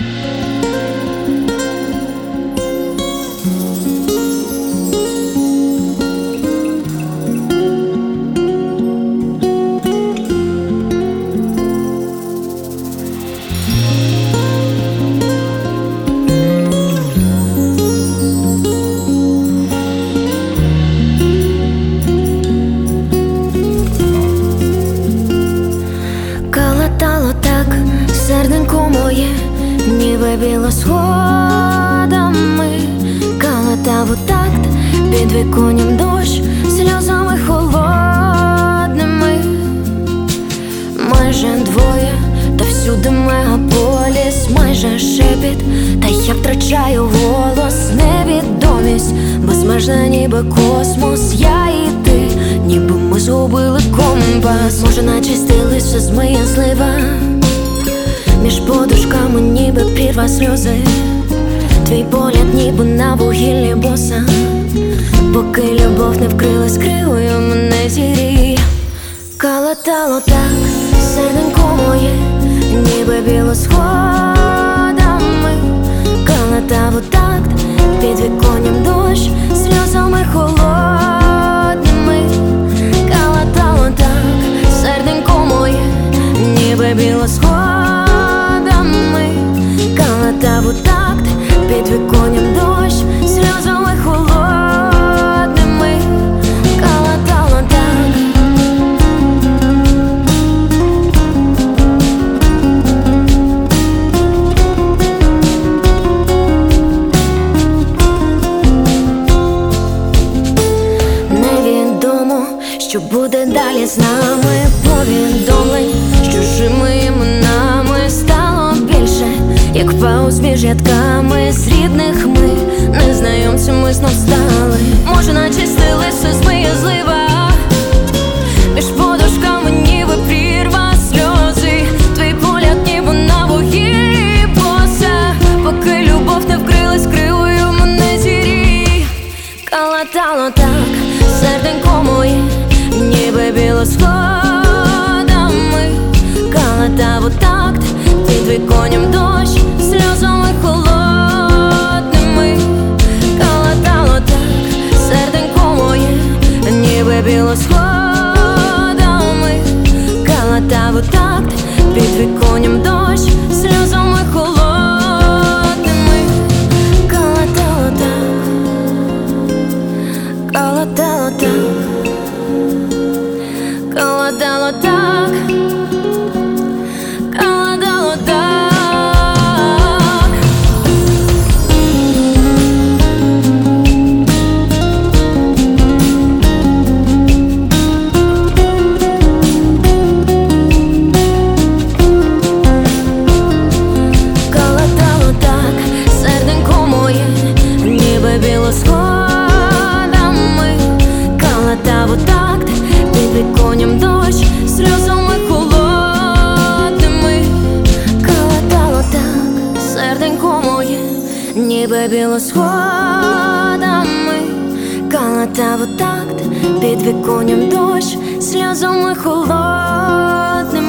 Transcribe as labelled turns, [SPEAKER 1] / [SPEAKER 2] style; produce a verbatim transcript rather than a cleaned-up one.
[SPEAKER 1] Серденько моє, ніби білосходами, калатав у такт, під віконням дощ, сльозами холодними. Майже двоє, та всюди мегаполіс, майже шепіт, та я втрачаю голос. Невідомість безмежна, ніби космос, я і ти, ніби ми згубили компас. Може, начисти лише змиє злива, між подушками ніби прірва сльози, твій погляд ніби на вугіллі боса, поки любов не вкрилась кривою, мене зірі. Калатало так, серденько моє, ніби білосходами, калатав у такт, під віконням дощ, сльозами холодними. Калатало так, серденько моє, ніби білосходами, калатав у такт, під віконням дощ, сльозами холодними. Калатало так. Невідомо, що буде далі з нами, повідомлень з чужими іменами стало більше, як пауз між рядками, з рідних ми незнайомцями знов стали. Може, наче стилися змиє злива, між подушками ніби прірва сльози, твій погляд ніби на вугіллі боса, поки любов не вкрилась кривою, мене зірі. Калатало так, серденько моє, ніби білосходами, калатав у такт, під віконням дощ, сльозами холодними. Калатало так, серденько моє, ніби білосходами, калатав у такт, під віконням дощ, сльозами холодними. Калатало так, калатало так, калатало так. Білосходами, калатав у такт, під віконням дощ, сльозами холодними. Калатало так, серденько моє, ніби білосходами, калатав у такт, під віконням дощ, сльозами холодними.